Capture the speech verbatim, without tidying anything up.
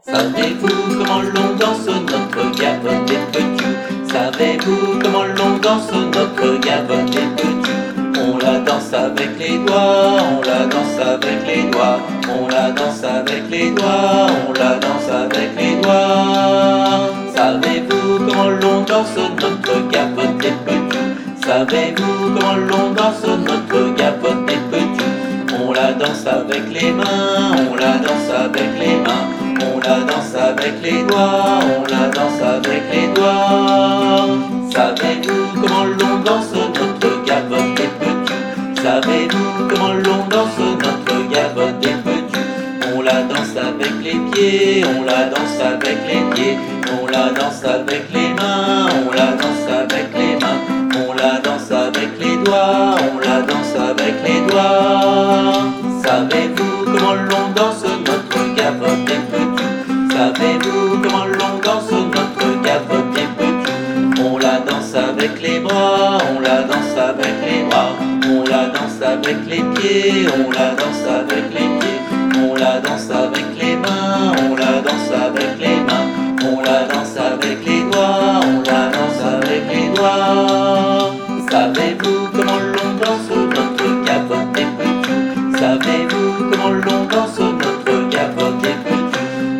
Savez-vous comment l'on danse notre gavotte des petits? Savez-vous comment l'on danse notre gavotte des petits? On la danse avec les doigts, on la danse avec les doigts, on la danse avec les doigts, on la danse avec les doigts. Savez-vous comment l'on danse notre gavotte des petits? Savez-vous comment l'on danse notre gavotte des petits? On la danse avec les mains, on la danse avec les mains. On la danse avec les doigts, on la danse avec les doigts. Savez-vous comment l'on danse notre gavotte des petits? Savez-vous comment l'on danse notre gavotte des petits? On la danse avec les pieds, on la danse avec les pieds. On la danse avec les mains, on la danse avec les mains. On la danse avec les doigts, on la danse avec les doigts. Savez-vous comment l'on danse notre gavotte des petits? Savez-vous comment l'on danse notre gavotte des petits? On la danse avec les bras, on la danse avec les bras. On la danse avec les pieds, on la danse avec les pieds. On la danse avec les mains, on la danse avec les mains. On la danse avec les doigts, on la danse avec les doigts. Savez-vous comment l'on danse